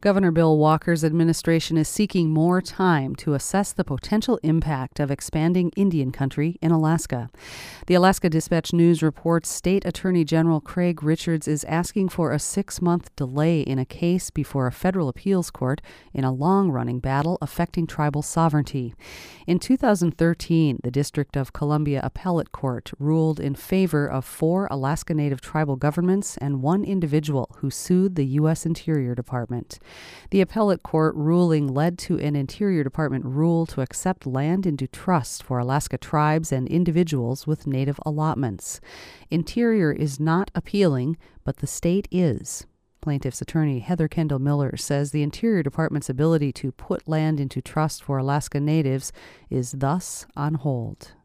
Governor Bill Walker's administration is seeking more time to assess the potential impact of expanding Indian country in Alaska. The Alaska Dispatch-News reports State Attorney General Craig Richards is asking for a 6-month delay in a case before a federal appeals court in a long-running battle affecting tribal sovereignty. In 2013, the District of Columbia Appellate Court ruled in favor of 4 Alaska Native tribal governments and 1 individual who sued the U.S. Interior Department. The appellate court ruling led to an Interior Department rule to accept land into trust for Alaska tribes and individuals with Native allotments. Interior is not appealing, but the state is. Plaintiff's attorney Heather Kendall Miller says the Interior Department's ability to put land into trust for Alaska Natives is thus on hold.